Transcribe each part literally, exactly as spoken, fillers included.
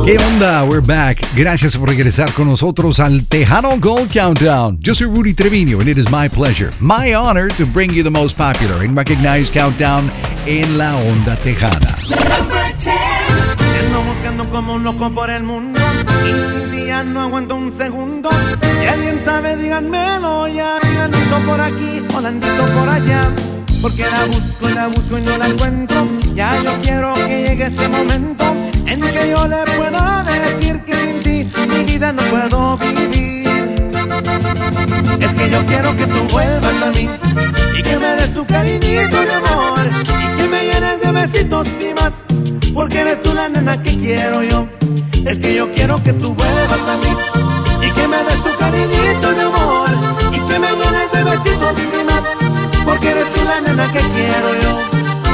¿Qué onda? We're back. Gracias por regresar con nosotros al Tejano Gold Countdown. Yo soy Rudy Treviño and it is my pleasure, my honor to bring you the most popular and recognized countdown en la onda tejana. Ando buscando como un loco por el mundo y sin ti ya no aguanto un segundo. Si alguien sabe, díganmelo ya. Si la han visto por aquí o la han visto por allá, porque la busco y la busco y no la encuentro. Ya yo quiero que llegue ese momento en que yo le pueda decir que sin ti mi vida no puedo vivir. Es que yo quiero que tú vuelvas a mí y que me des tu cariñito, mi amor, y que me llenes de besitos y más, porque eres tú la nena que quiero yo. Es que yo quiero que tú vuelvas a mí y que me des tu cariñito, mi amor, y que me llenes de besitos y más, porque eres tú la nena que quiero yo.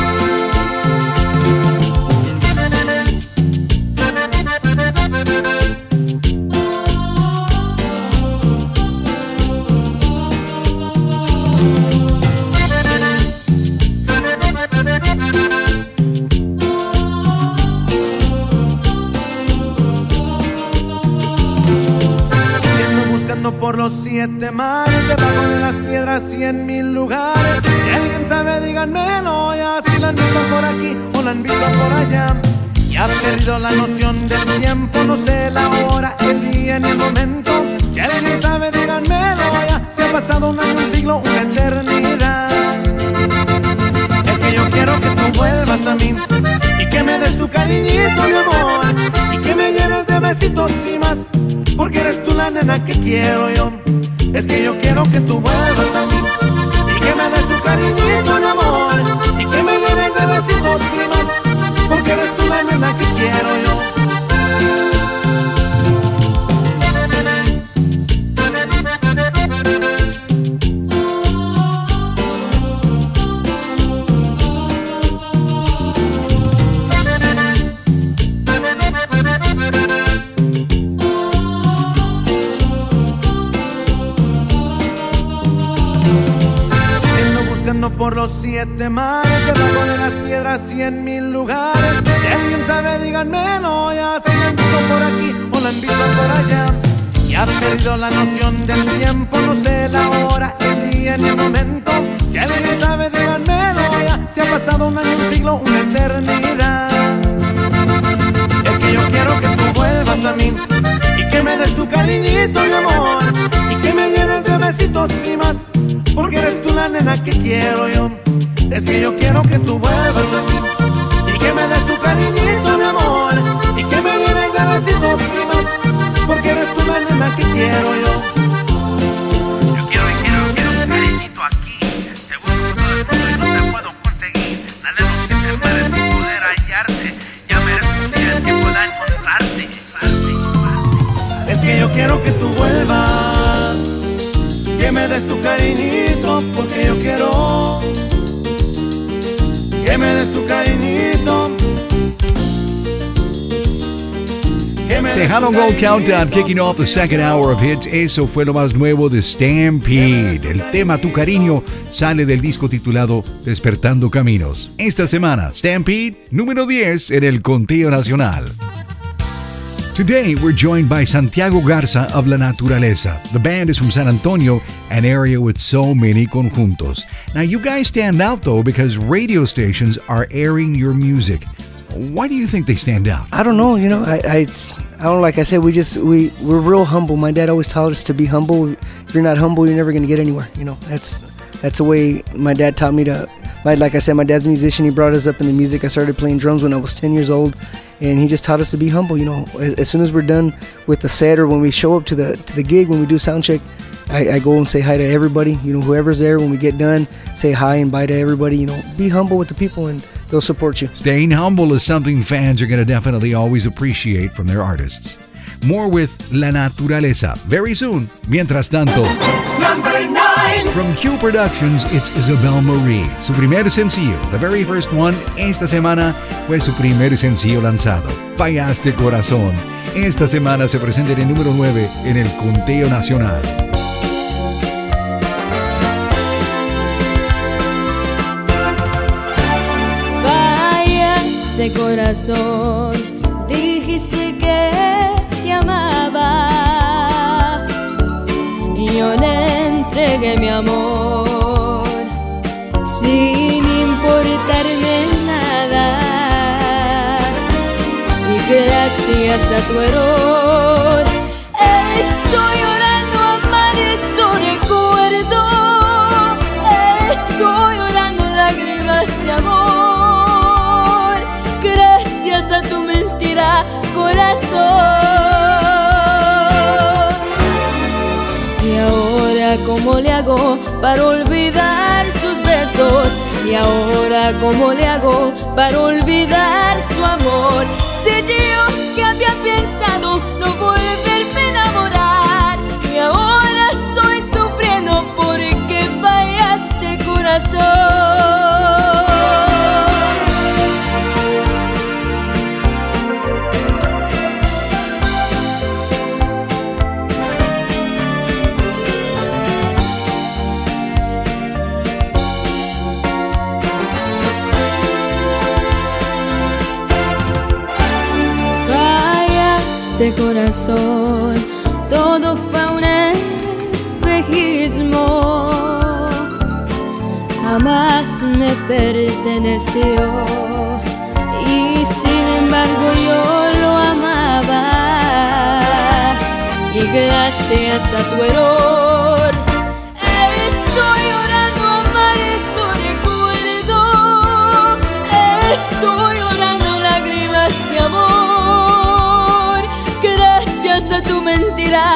Por los siete mares, debajo de las piedras y en mil lugares. Si alguien sabe, díganmelo ya. Si la han visto por aquí o la han visto por allá. Ya he perdido la noción del tiempo, no sé la hora, el día ni el momento. Si alguien sabe, díganmelo ya. Se ha pasado un año, un siglo, una eternidad. Es que yo quiero que tú vuelvas a mí y que me des tu cariñito, mi amor, y que me llenes de besitos y más, porque eres tú la nena que quiero yo. Es que yo quiero que tú vuelvas a mí y que me des tu cariñito, mi amor, y que me llenes de besitos y más, porque eres tú la nena que quiero yo. Por los siete mares, debajo de las piedras y en mil lugares. Si alguien sabe, díganmelo ya. Si la han visto por aquí o la han visto por allá. Ya he perdido la noción del tiempo, no sé la hora, el día ni el momento. Si alguien sabe, díganmelo ya. Se ha pasado un año, un siglo, una eternidad. Es que yo quiero que tú vuelvas a mí y que me des tu cariñito, mi amor, y que me llenes de besitos y más, porque eres tú la nena que quiero yo. Es que yo quiero que tú vuelvas a mí y que me des tu cariñito, mi amor, y que me llenes de besitos y más, porque eres tú la nena que quiero yo. Yo quiero y quiero, quiero un cariñito aquí. Te busco todo el mundo y no te puedo conseguir. Nadie no se te muere sin poder hallarte. Ya merezco un día en que pueda encontrarte. Es que yo quiero que tú vuelvas, que me des tu cariñito, porque yo quiero que me des tu cariñito. Tejano Gold Countdown, kicking off the second hour of hits. Eso fue lo más nuevo de Stampede. El tema Tu Cariño sale del disco titulado Despertando Caminos. Esta semana, Stampede, número diez en el conteo nacional. Today, we're joined by Santiago Garza of La Naturaleza. The band is from San Antonio, an area with so many conjuntos. Now, you guys stand out, though, because radio stations are airing your music. Why do you think they stand out? I don't know. You know, I, I, it's, I don't know. Like I said, we just we we're real humble. My dad always taught us to be humble. If you're not humble, you're never gonna get anywhere. You know, that's that's the way my dad taught me to. My, like I said, my dad's a musician. He brought us up in the music. I started playing drums when I was ten years old, and he just taught us to be humble. You know, as, as soon as we're done with the set or when we show up to the to the gig, when we do sound check, I, I go and say hi to everybody. You know, whoever's there. When we get done, say hi and bye to everybody. You know, be humble with the people and they'll support you. Staying humble is something fans are going to definitely always appreciate from their artists. More with La Naturaleza very soon. Mientras tanto, Number nine. From Q Productions, it's Isabel Marie. Su primer sencillo, the very first one, esta semana fue su primer sencillo lanzado. Fallaste Corazón. Esta semana se presenta en el número nueve en el conteo nacional. Fallaste corazón, dijiste que te amaba y yo le entregué mi amor sin importarme nada. Y gracias a tu error estoy llorando amarillo recuerdo. Estoy llorando lágrimas de amor gracias a tu mentira, corazón. Y ahora cómo le hago para olvidar sus besos. Y ahora cómo le hago para olvidar su amor. Si yo que había pensado no volverme a enamorar. Y ahora estoy sufriendo porque fallaste, corazón. De corazón, todo fue un espejismo, jamás me perteneció y sin embargo yo lo amaba. Y gracias a tu error estoy llorando amarillo recuerdo. Estoy llorando lágrimas de amor gracias a tu mentira,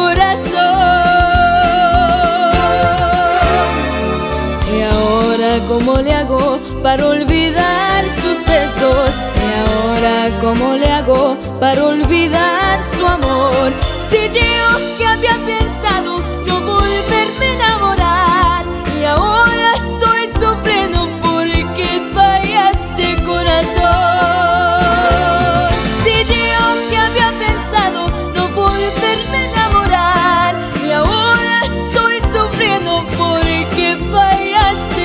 corazón. Y ahora cómo le hago para olvidar sus besos. Y ahora cómo le hago para olvidar su amor. Si yo que había pensado no volverme a enamorar. Y ahora estoy sufriendo porque fallaste, corazón. Volverme a enamorar y ahora estoy sufriendo porque fallaste,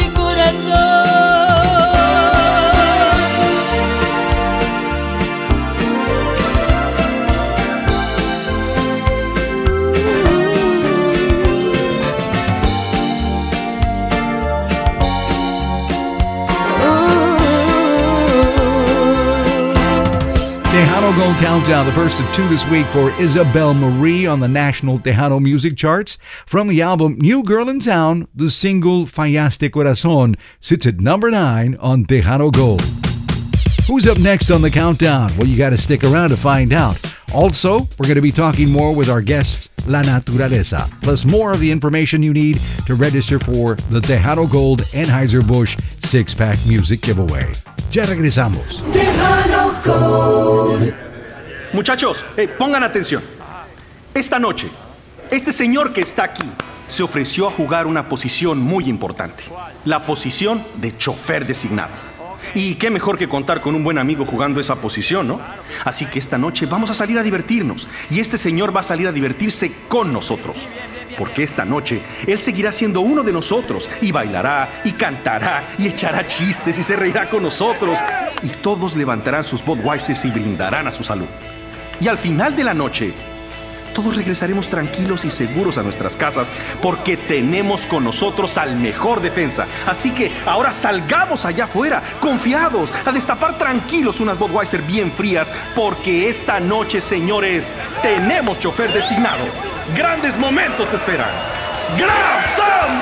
Tejano Gold Countdown, the first of two this week for Isabel Marie on the national Tejano music charts. From the album New Girl in Town, the single Fallaste Corazón sits at number nine on Tejano Gold. Who's up next on the countdown? Well, you got to stick around to find out. Also, we're going to be talking more with our guests, La Naturaleza, plus more of the information you need to register for the Tejano Gold Anheuser-Busch six-pack music giveaway. Ya regresamos. Tejano Gold. Muchachos, eh, pongan atención. Esta noche, este señor que está aquí se ofreció a jugar una posición muy importante. La posición de chofer designado. Y qué mejor que contar con un buen amigo jugando esa posición, ¿no? Así que esta noche vamos a salir a divertirnos. Y este señor va a salir a divertirse con nosotros. Porque esta noche él seguirá siendo uno de nosotros. Y bailará, y cantará, y echará chistes, y se reirá con nosotros. Y todos levantarán sus Budweisers y brindarán a su salud. Y al final de la noche, todos regresaremos tranquilos y seguros a nuestras casas porque tenemos con nosotros al mejor defensa. Así que ahora salgamos allá afuera, confiados, a destapar tranquilos unas Budweiser bien frías porque esta noche, señores, tenemos chofer designado. Grandes momentos te esperan. ¡Grab some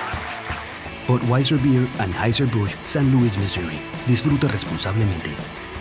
Buds! Budweiser Beer, Anheuser-Busch, San Luis, Missouri. Disfruta responsablemente.